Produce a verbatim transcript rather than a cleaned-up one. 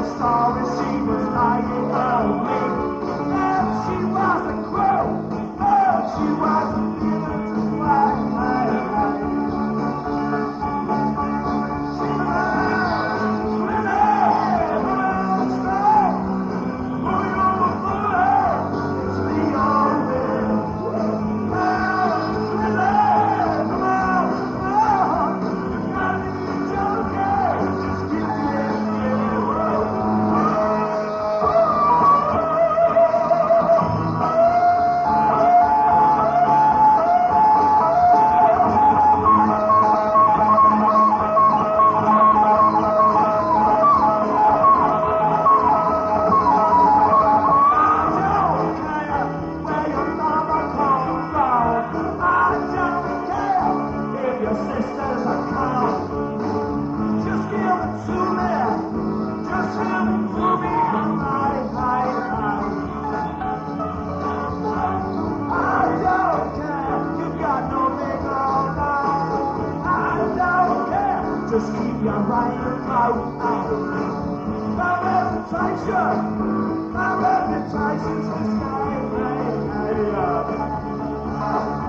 story she was lying on me. And she was a crow, oh, she was a feeling to fly. She was winning around the sky. Moving over for her, it's me on there. Oh, winning around, come on. You gotta be joking, just keep it in the world. Just keep your right mouth out. My reputation, my reputation's the sky. Hey, hey, uh.